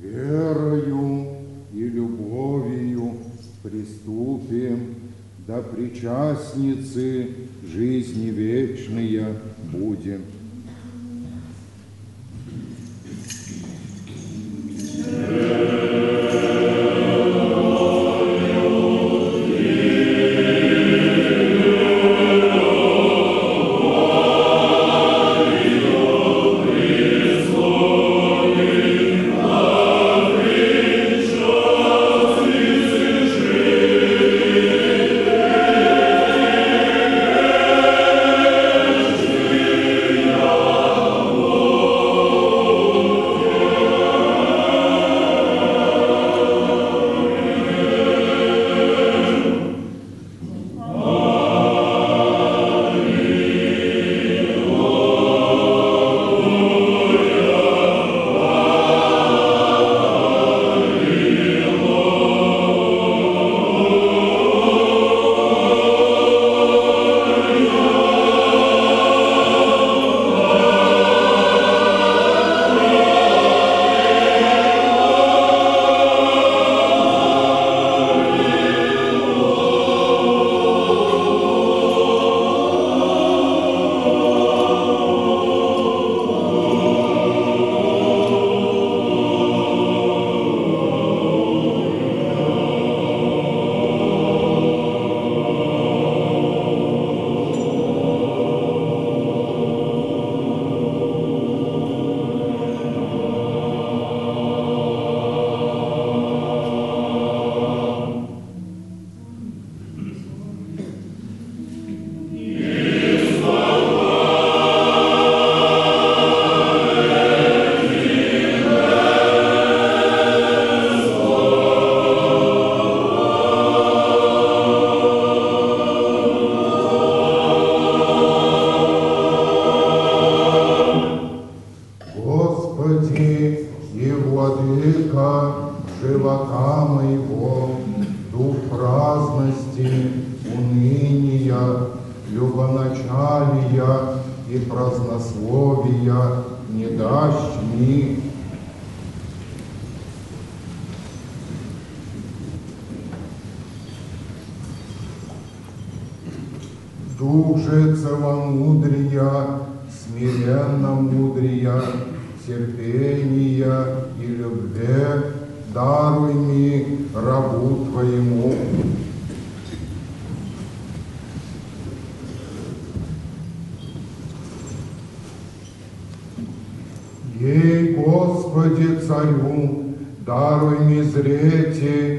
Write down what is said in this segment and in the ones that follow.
Верою и любовью приступим, да причастницы жизни вечные будем. Дух же целомудрия, смиренно мудрия, терпения и любви даруй мне, рабу Твоему. Ей, Господи, Царю, даруй мне зрете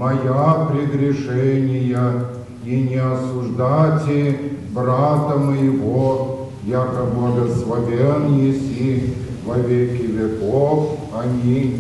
моя прегрешения, и не осуждайте брата моего, яко благословен еси во веки веков. Аминь.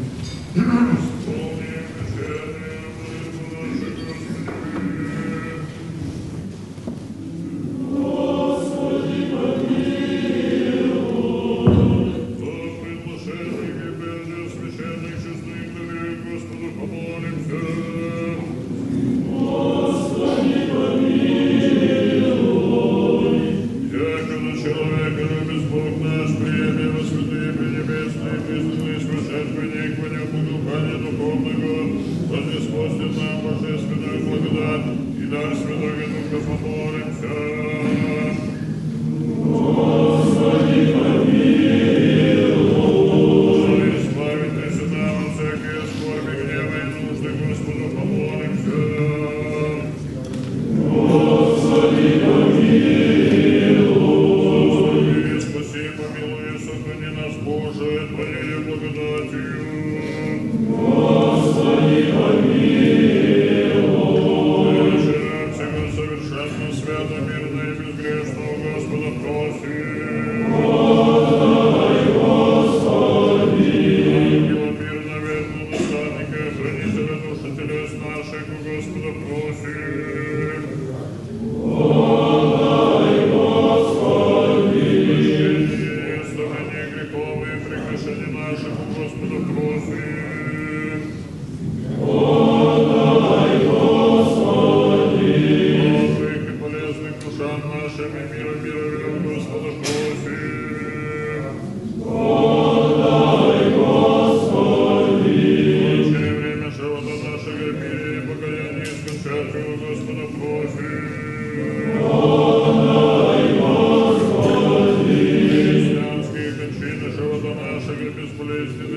Господи,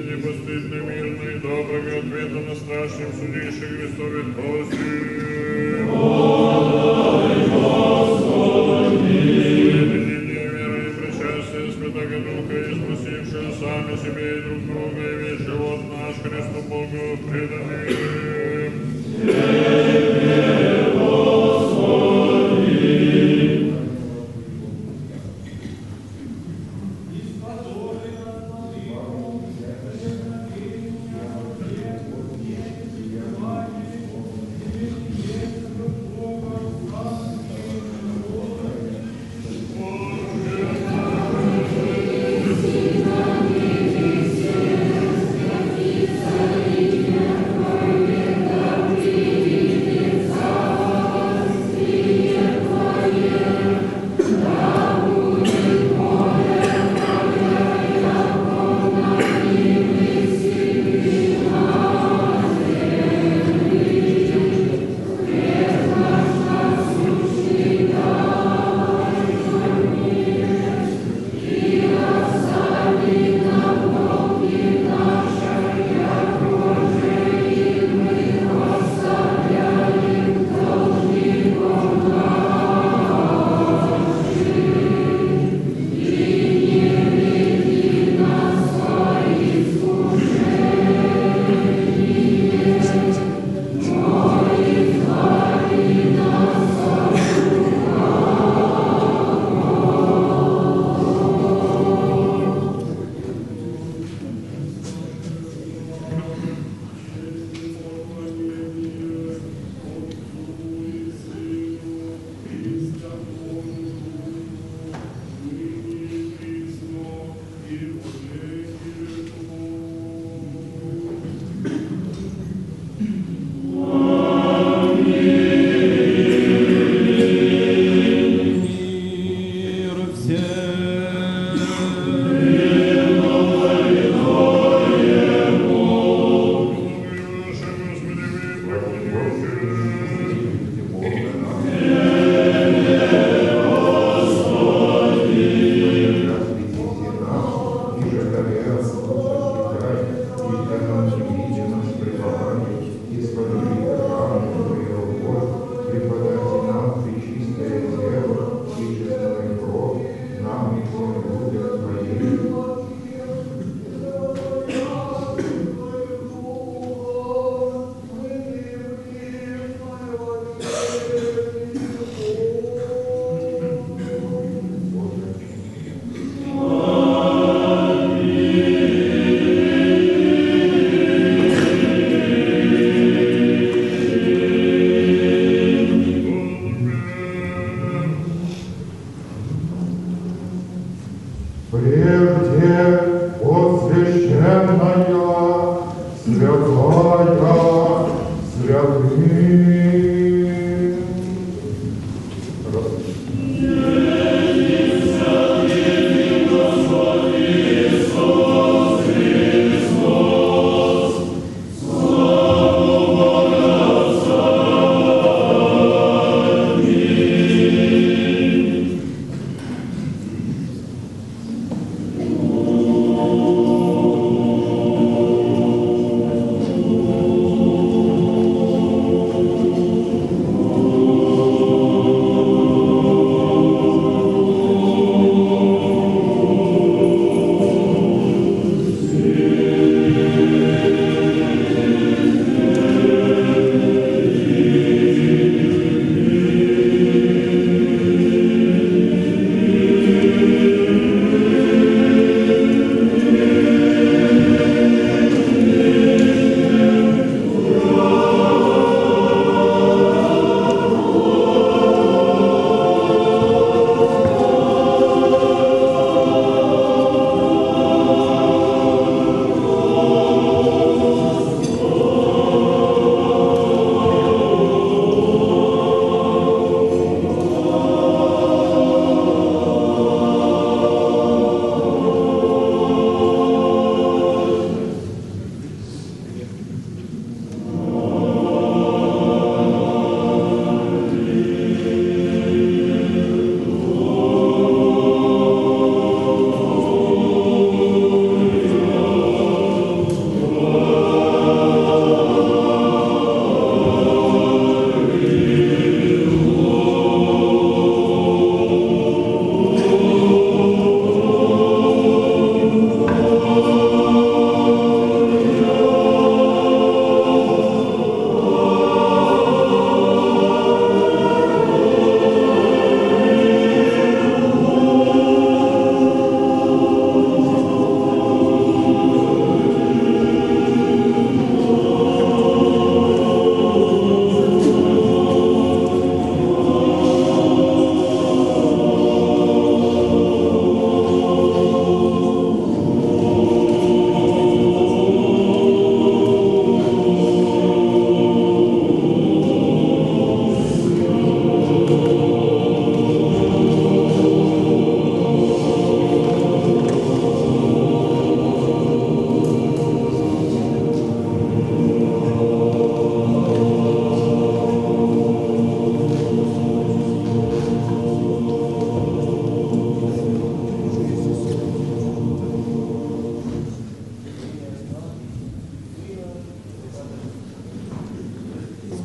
непостыдно, мирно и доброго ответа на страшном судейшей Христове Троице. Святыня веры и причастия Святого Духа, и спасившие сами себе и друг друга, и весь живот наш Христу Богу преданный. Thank you.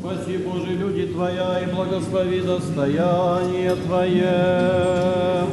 Спаси, Боже, люди Твоя, и благослови достояние Твое.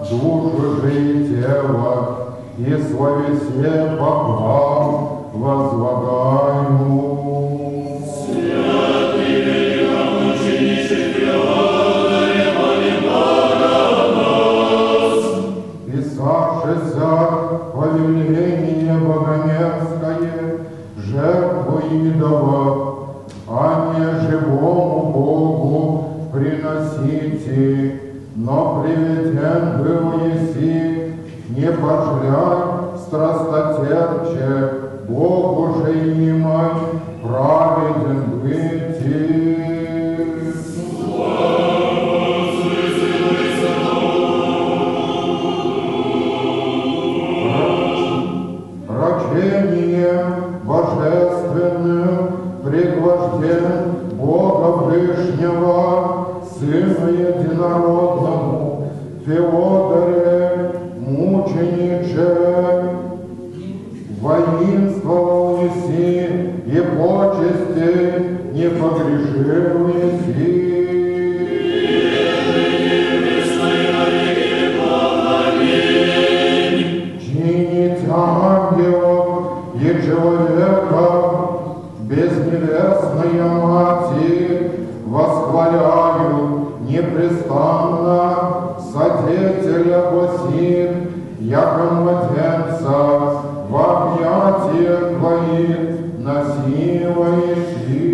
душу же и тело, и словесе поклав возлагаю. Святый великомучениче Феодоре, моли Бога нас. Писавшееся повеление богомерзкое, жертву идола, а не живому Богу приносите, но приведен был еси, не пожляй страстотерпче, Богу же имай праведен быти. Рождением божественным пригвожден Бога Вышнего, Сыну Единородному, Феодоре, мучениче, воинствовал еси и почести не погрешил еси. Чинить ангелов и человека, безневестная Мати, восхваляю непрестанно, содетеля гласит, яко младенца в объятиях твоих носила еси.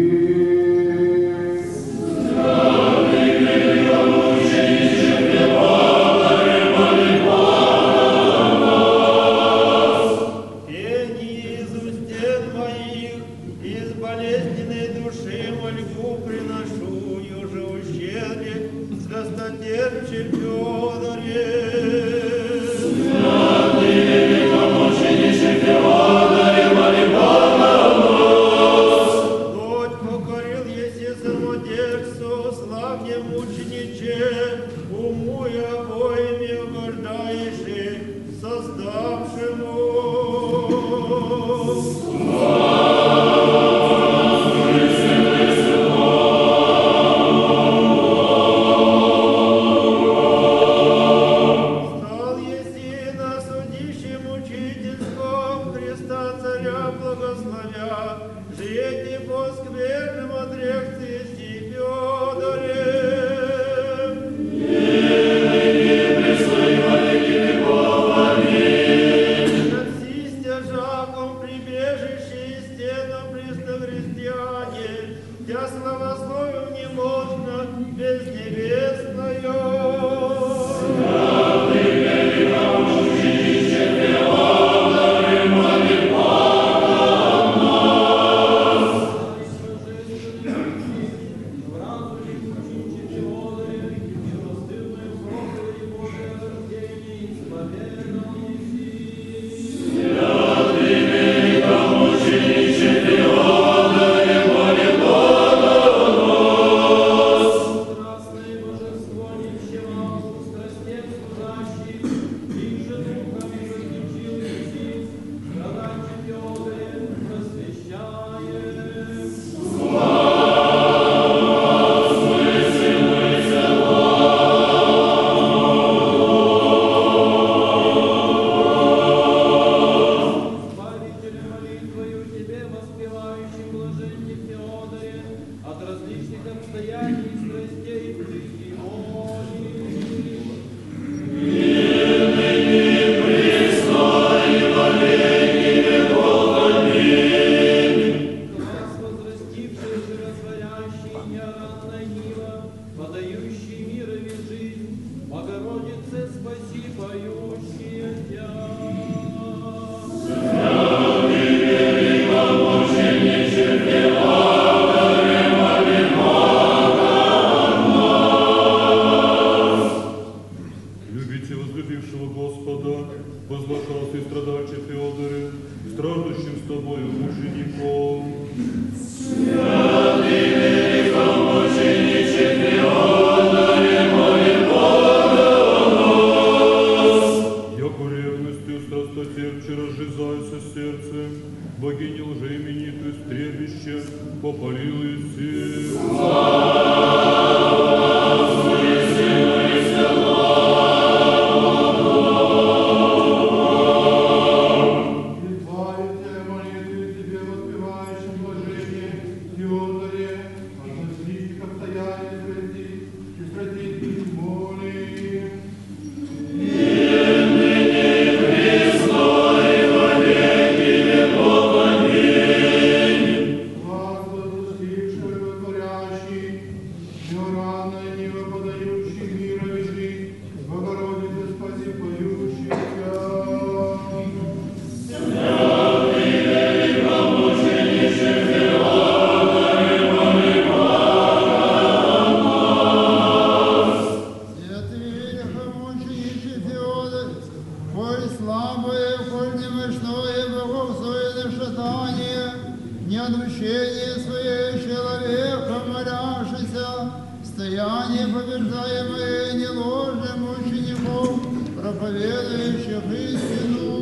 немощное богословие шатание, не отмщение свое человека, моляшися, стояние побеждаемое неложным учеников, проповедующих истину.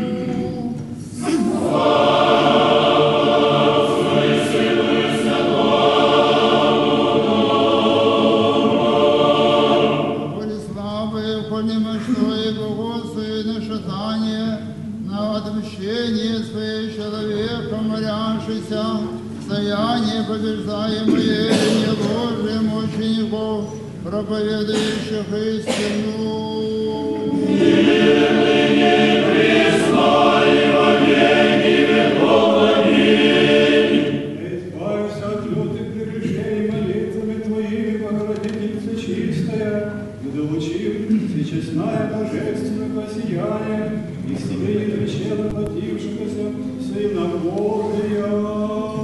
Коли слабое, коль немощное богословие шатание, на отмщение свое человека, моляшися, стояние побеждаемое неложным учеников, проповедующих истину. Избавься от лютых прегрешений молитвами Твоими, Богородица чистая, и долучив всечестное божественное сияние, и себе непричинно платившегося Сына Божия.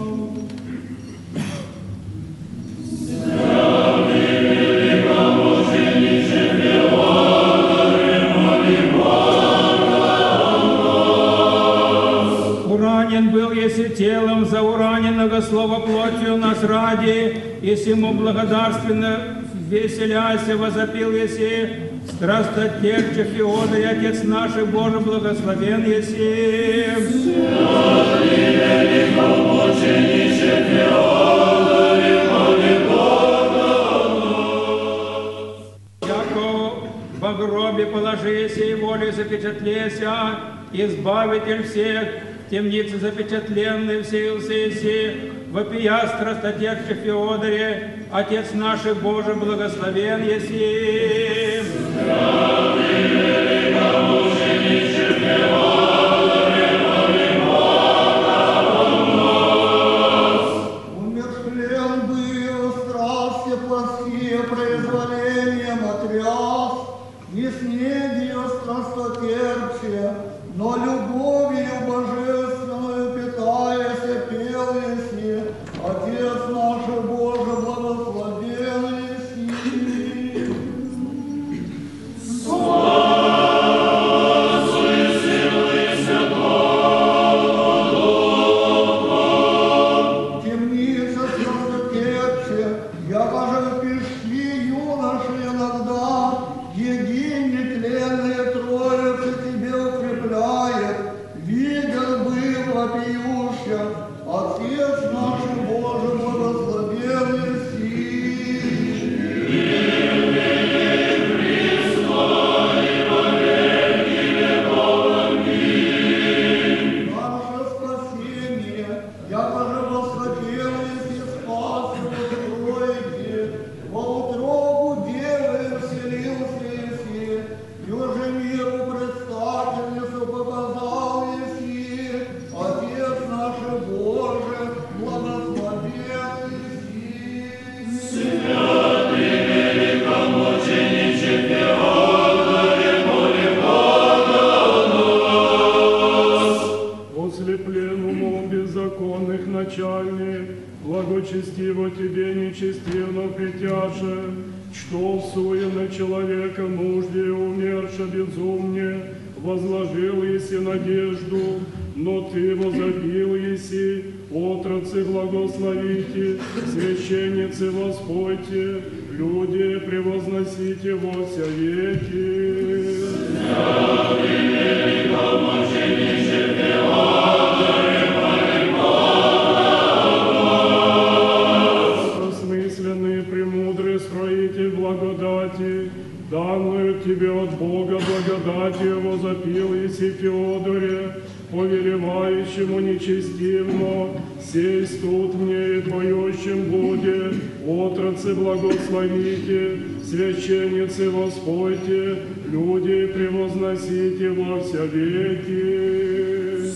Уранен был, если телом за ураненного слова плотью нас ради, если ему благодарственно веселяся возопил, если страстотерпче Феодор, Отец наш и Боже благословен, если великомучениче Феодоре, моли Бога. Яко во гробе положися и волю запечатлеся, избавитель всех, в темнице запечатленный вселился еси, вопия страстотерпче Феодоре, Отец наш и Боже благословен еси. Славы великомучениче Феодоре, моли Бога нас. Умершлен был, страсти плохие произволением отряс, не снегию страстотерпче, но любовью божественную питаясь, пел еси, Отец наш Боже благословен еси. Темница страстотерпче, яко же в пешки юноши иногда, един нетленные троицы тебе укрепляет, видел был вопиющих, Отец наш Боже благословен еси. Наше спасение, яко же восхотел еси спас устроите, во утробу девы вселился еси, и уже миру предстательницу показал еси, Отец наш Боже благословен еси. Святый великомучениче Феодоре, моли Бога нас. Ослеплен умом беззаконных начальник, благочестиво тебе нечестивно притяже, что всуе на человека нужде умерша безумне, возложил еси надежду, но ты возопил еси, отроцы благословите, священницы воспойте, люди превозносите во вся веки. Святый великомучениче Феодоре, моли Бога нас. Осмысленный, премудрый строитель благодати, данную тебе от Бога благодатью возопил еси Феодоре, повелевающему нечестивно, сесть тут мне и поющим буде, отроцы благословите, священницы воспойте, люди превозносите во вся веки.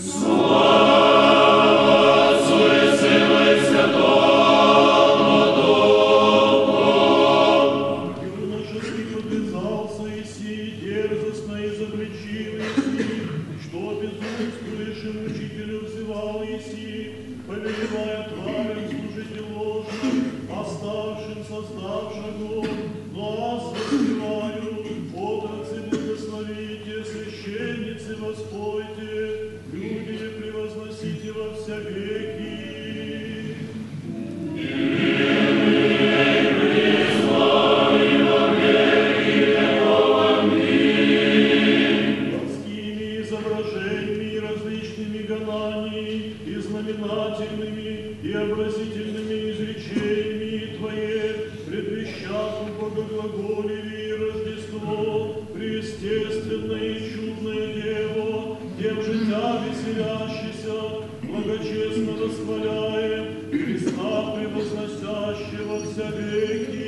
Слава Отцу и Сыну и Святому Духу. Юношески подвязался еси, дерзостно изобличил еси, что безумствующим учителю взывал еси, повелевая тварям служить ложным, оставшим создавшему, глаз воспеваю, отроцы благословите, священницы воспойте, божественное и чудное Дево, тем життя веселящийся, благочестно восхваляем, Христа превозносящего вся веки.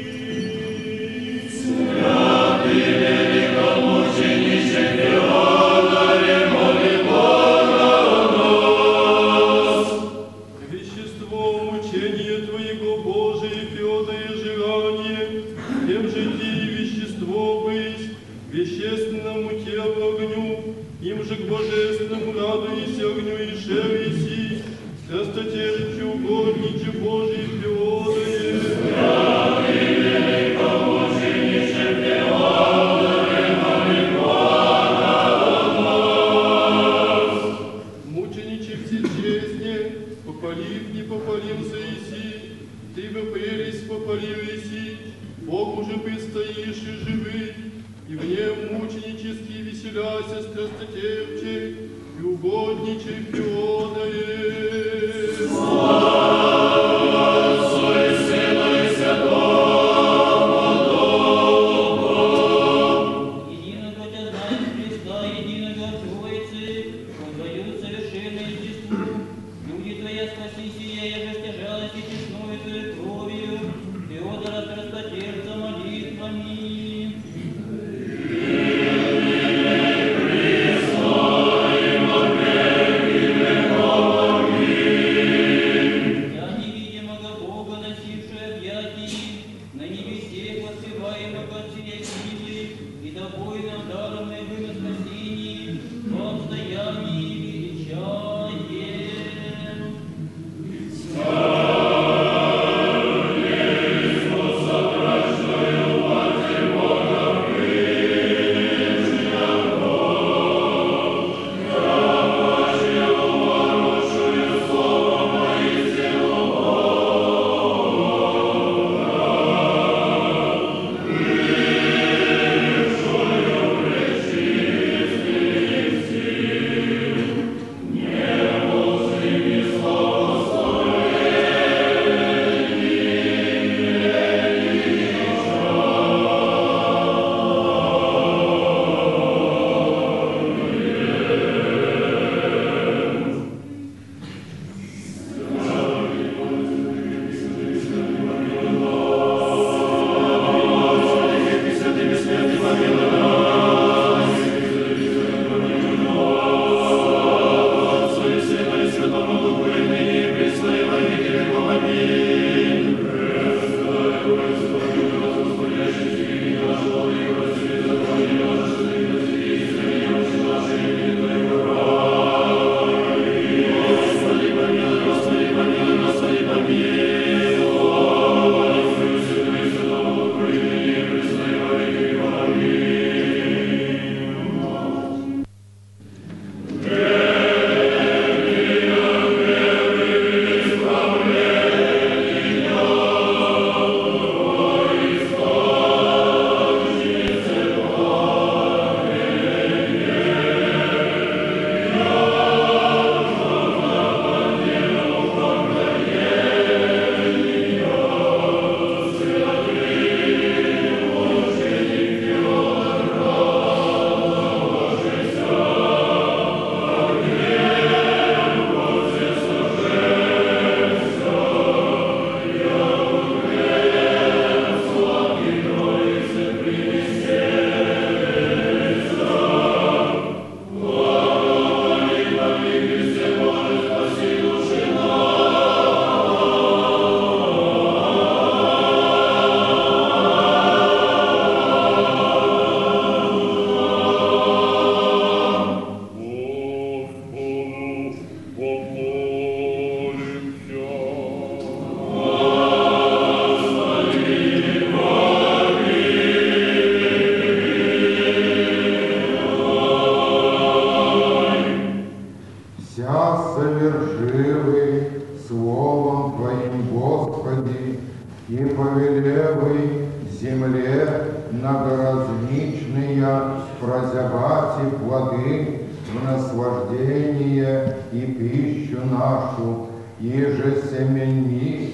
Святый великомучениче Феодоре, моли Бога о нас. Веществом учения Твоего, Божие, Феодое желание, тем же Ти вещество быть, вещественному телу огню, им же к божественному радуйся огню и шереси, страстотерпче угодниче Божий Феодое. Святый великомучениче Феодоре, моли Бога о нас. Мучениче всечестне, попалив, не попалився иси, ты бы прелесть попалил иси, Богу же предстоишь и живы, и в нем мученически веселяся страстотерпче и угодниче Феодое. Отцу и Сыну и Святому Духу. Единого Тебя знаем Христа, единого Троицы, Твою совершенное естеству. Люди Твоя спаси сия, еже стяжалась и честную Твою кровью, Феодора страстотерпца молитвами. Я невидимого Бога, носивший объятий, на небесе воспеваемого от сия силы, и добой нам даром наибым спасении, в обстоянии величаем. прозябати плоды в наслаждение и пищу нашу, иже семени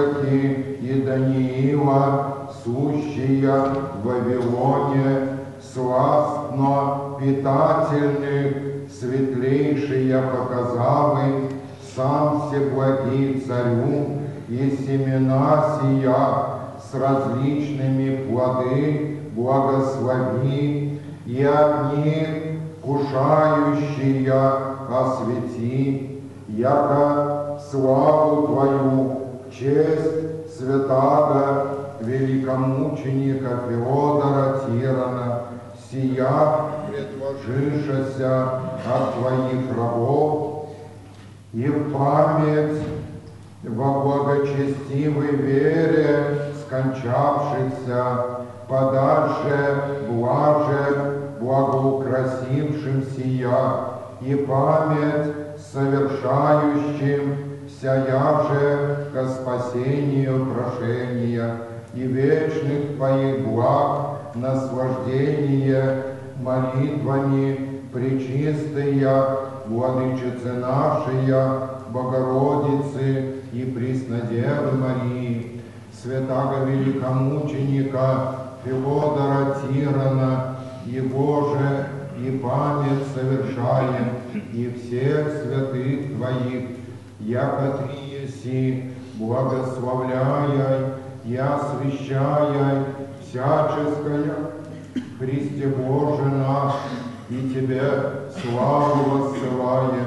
триокроти и Даниила, сущия в Вавилоне, сластно питательных, светлейшие показавы, сам всеблагий царю, и семена сия с различными плоды благослови, и от них кушающие освети, яко славу Твою, честь святаго великомученика Феодора Тирана, сия предложившаяся от Твоих рабов, и в память во благочестивой вере скончавшихся, подальше блаже благоукрасившим сия, и память совершающим сия же ко спасению прошения, и вечных Твоих благ наслаждение молитвами пречистая Владычицы нашей, Богородицы и Преснодевы Марии, святаго великомученика Феодора Тирана, его же и память совершаем, и всех святых Твоих, яко Ты еси, благословляя и освящая всяческое Христе Боже наш, и Тебе славу воссылая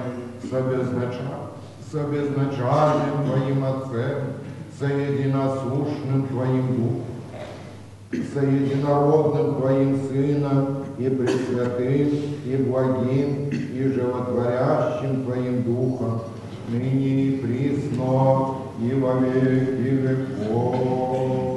с обезначальным Твоим Отцем, со единосущным Твоим Духом, со единородным Твоим Сыном, и пресвятым, и благим, и животворящим Твоим Духом, ныне и присно, и во веки веков.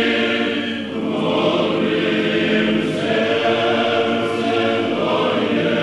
Amen.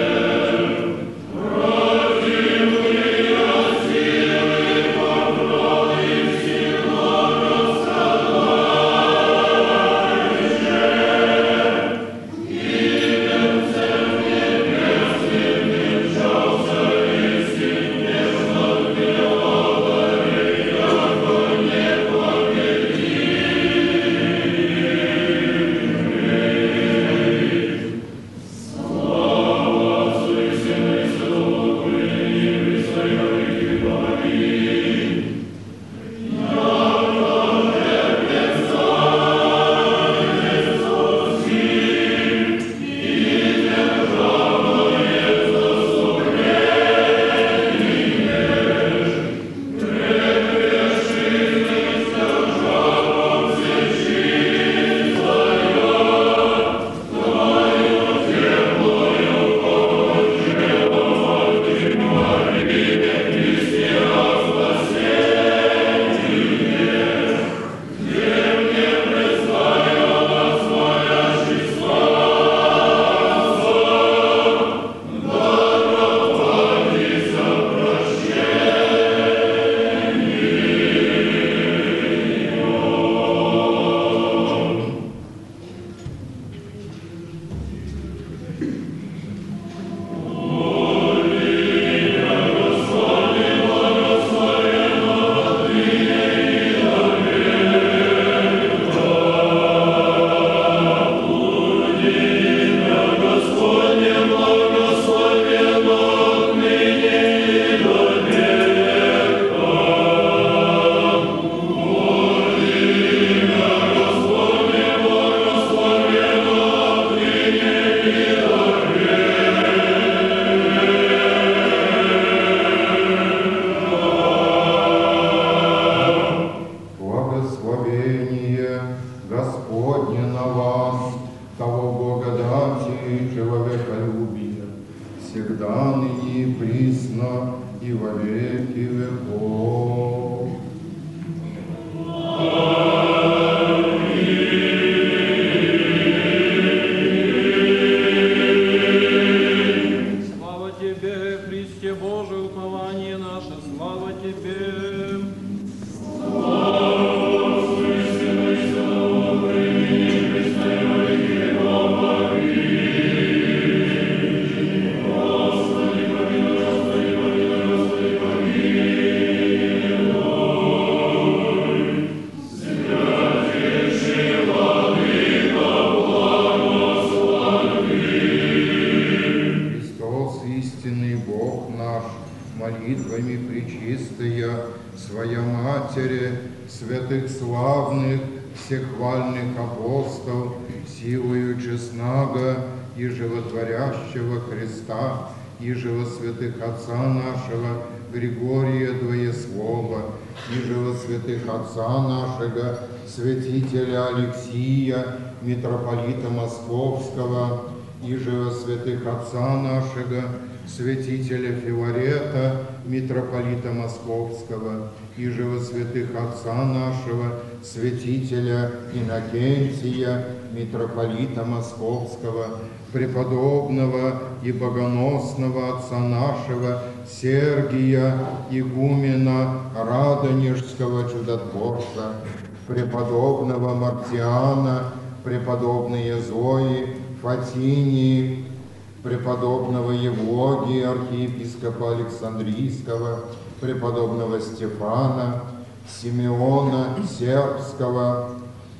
Своя Матери, святых славных, всехвальных апостол, силою честного и животворящего Христа, и живо святых Отца нашего Григория Двоеслова, и живо святых Отца нашего святителя Алексия, митрополита Московского, и живо святых Отца нашего святителя Филарета, митрополита Московского, и живо святых Отца нашего святителя Иннокентия, митрополита Московского, преподобного и богоносного отца нашего Сергия, игумена Радонежского чудотворца, преподобного Мартиана, преподобные Зои, Фатинии, преподобного Евлогия, архиепископа Александрийского, преподобного Стефана, Симеона Сербского,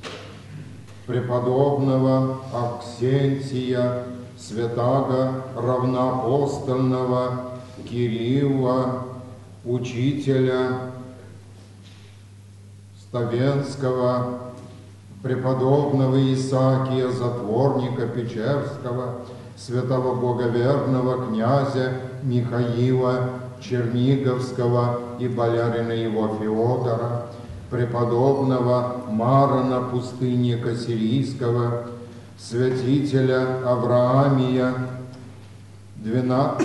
преподобного Авксентия, святаго равноапостольного Кирилла, учителя Ставенского, преподобного Исаакия, затворника Печерского, святого боговерного князя Михаила Черниговского и болярина его Феодора, преподобного Марона пустынника Сирийского, святителя Авраамия, 12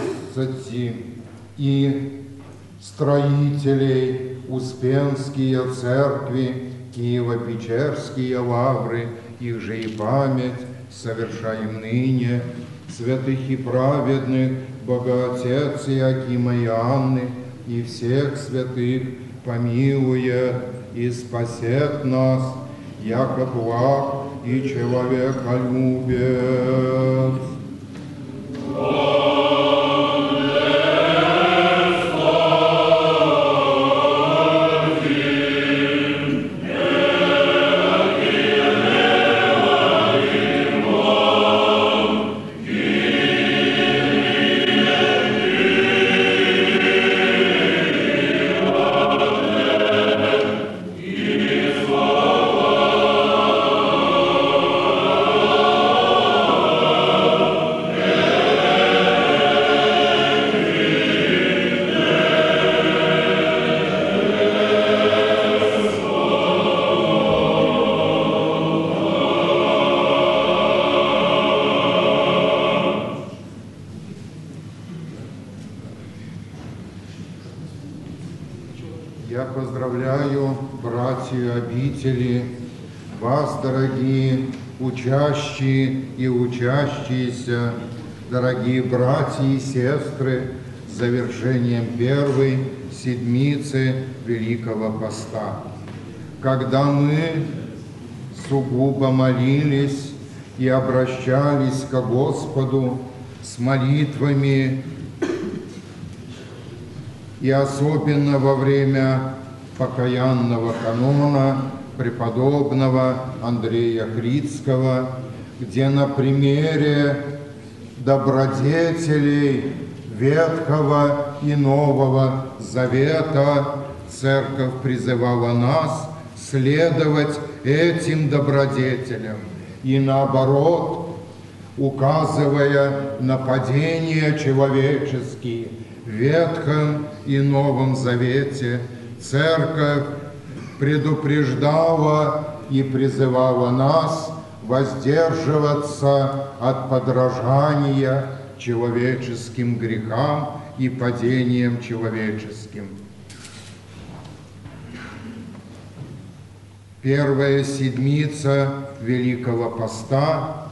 и строителей Успенские церкви, Киево-Печерские лавры, их же и память совершаем ныне, святых и праведных, Богоотец Иакима и Анны, и всех святых помилует и спасет нас, яко благ и человеколюбец. Я поздравляю братья обители, вас, дорогие учащие и учащиеся, дорогие братья и сестры, с завершением первой седмицы Великого Поста. Когда мы сугубо молились и обращались к Господу с молитвами, и особенно во время покаянного канона преподобного Андрея Критского, где на примере добродетелей Ветхого и Нового Завета Церковь призывала нас следовать этим добродетелям и наоборот, указывая на падения человеческие в Ветхом и Новом Завете, Церковь предупреждала и призывала нас воздерживаться от подражания человеческим грехам и падениям человеческим. Первая седмица Великого Поста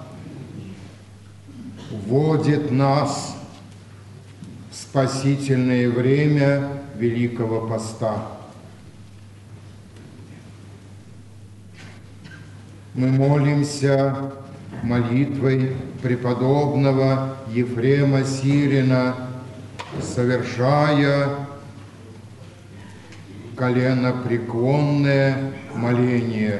вводит нас в спасительное время Великого Поста. Мы молимся молитвой преподобного Ефрема Сирина, совершая коленопреклонное моление.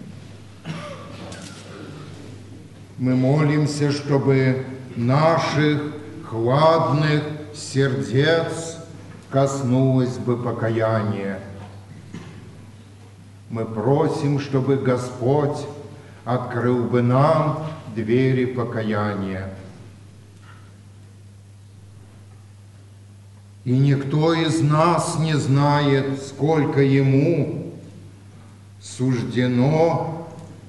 Мы молимся, чтобы наших хладных сердец коснулось бы покаяния. Мы просим, чтобы Господь открыл бы нам двери покаяния. И никто из нас не знает, сколько ему суждено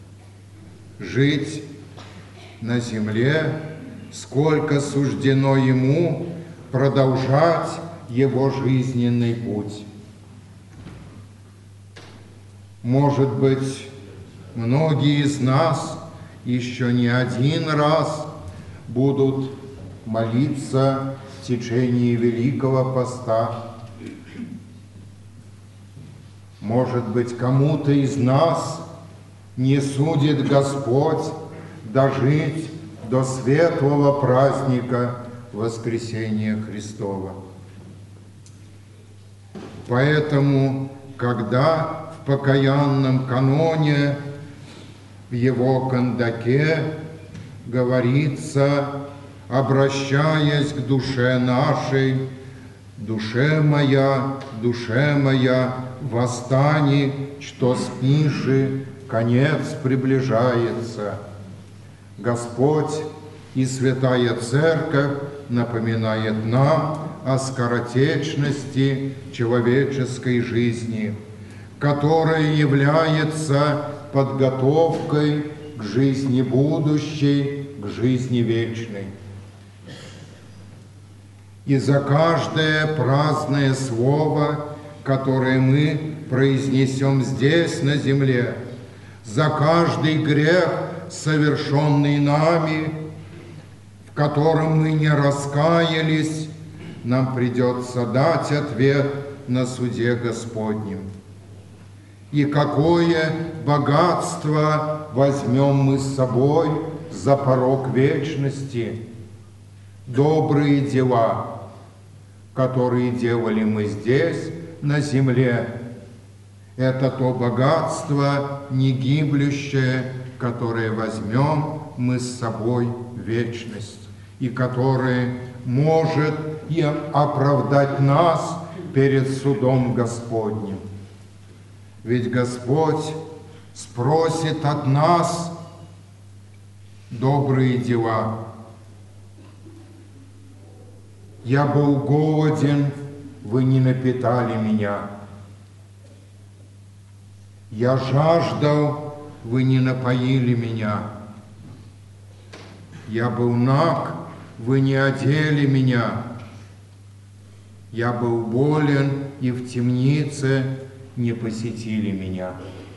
жить на земле, сколько суждено ему продолжать его жизненный путь. Может быть, многие из нас еще не один раз будут молиться в течение Великого Поста. Может быть, кому-то из нас не судит Господь дожить до светлого праздника Воскресения Христова. Поэтому, когда в покаянном каноне, в его кандаке говорится, обращаясь к душе нашей: душе моя, восстани, что спиши, конец приближается. Господь и Святая Церковь напоминает нам о скоротечности человеческой жизни, которая является подготовкой к жизни будущей, к жизни вечной. И за каждое праздное слово, которое мы произнесем здесь, на земле, за каждый грех, совершенный нами, в котором мы не раскаялись, нам придется дать ответ на суде Господнем. И какое богатство возьмем мы с собой за порог вечности? Добрые дела, которые делали мы здесь, на земле, это то богатство негиблющее, которое возьмем мы с собой в вечность, и которое может и оправдать нас перед судом Господним. Ведь Господь спросит от нас добрые дела. Я был голоден, вы не напитали меня. Я жаждал, вы не напоили меня. Я был наг, вы не одели меня. Я был болен, и в темнице не посетили меня.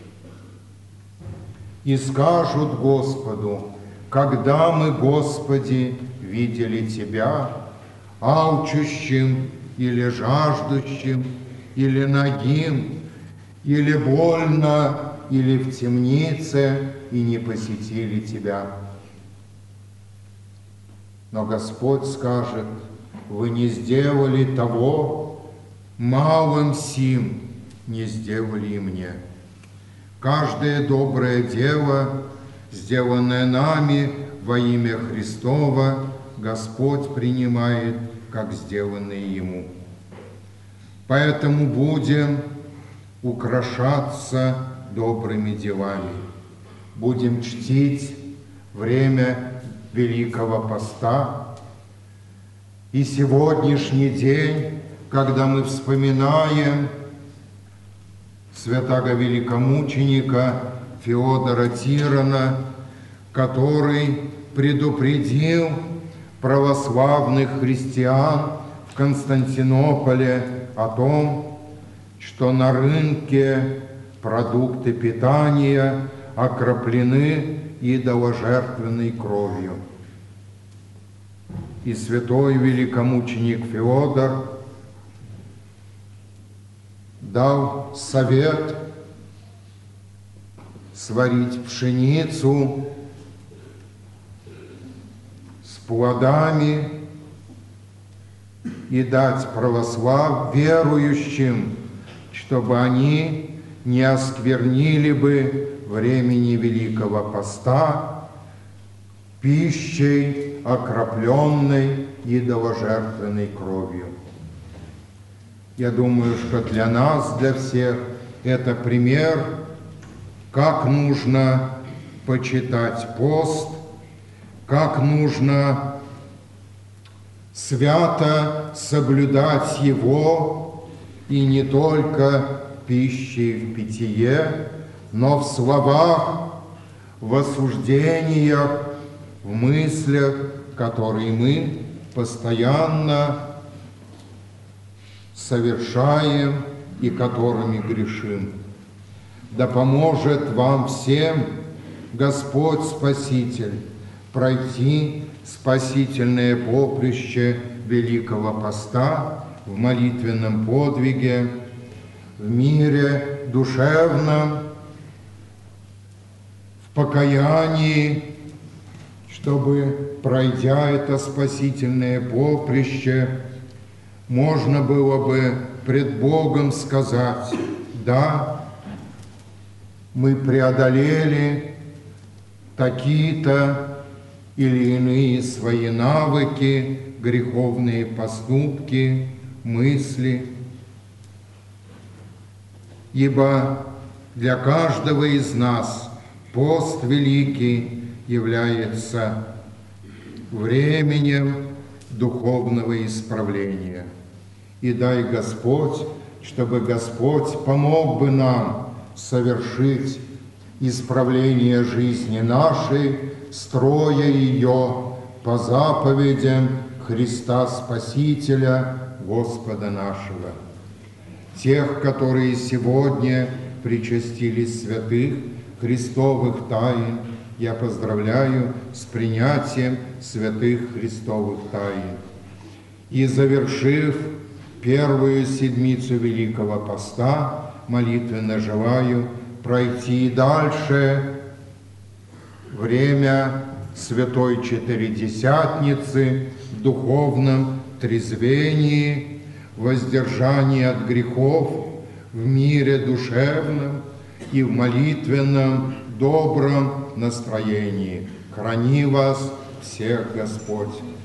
И скажут Господу: когда мы, Господи, видели Тебя алчущим или жаждущим, или нагим, или больно, или в темнице, и не посетили Тебя. Но Господь скажет: вы не сделали того, малым сим не сделали и мне. Каждое доброе дело, сделанное нами во имя Христова, Господь принимает как сделанное Ему. Поэтому будем украшаться добрыми делами, будем чтить время Великого Поста. И сегодняшний день, когда мы вспоминаем святаго великомученика Феодора Тирона, который предупредил православных христиан в Константинополе о том, что на рынке продукты питания окроплены идоложертвенной кровью. И святой великомученик Феодор дал совет сварить пшеницу с плодами и дать верующим, чтобы они не осквернили бы времени Великого Поста пищей, окропленной идоложертвенной кровью. Я думаю, что для нас, для всех, это пример, как нужно почитать пост, как нужно свято соблюдать его, и не только пищей в питье, но в словах, в осуждениях, в мыслях, которые мы постоянно совершаем и которыми грешим. Да поможет вам всем Господь Спаситель пройти спасительное поприще Великого Поста в молитвенном подвиге, в мире душевном, в покаянии, чтобы, пройдя это спасительное поприще, можно было бы пред Богом сказать: да, мы преодолели такие-то или иные свои навыки, греховные поступки, мысли. Ибо для каждого из нас пост великий является временем духовного исправления. И дай Господь, чтобы Господь помог бы нам совершить исправление жизни нашей, строя ее по заповедям Христа Спасителя, Господа нашего. Тех, которые сегодня причастились святых Христовых тайн, я поздравляю с принятием святых Христовых тайн. И завершив первую седмицу Великого Поста, молитвенно желаю пройти дальше время Святой Четыредесятницы в духовном трезвении, воздержании от грехов, в мире душевном и в молитвенном добром настроении. Храни вас всех Господь!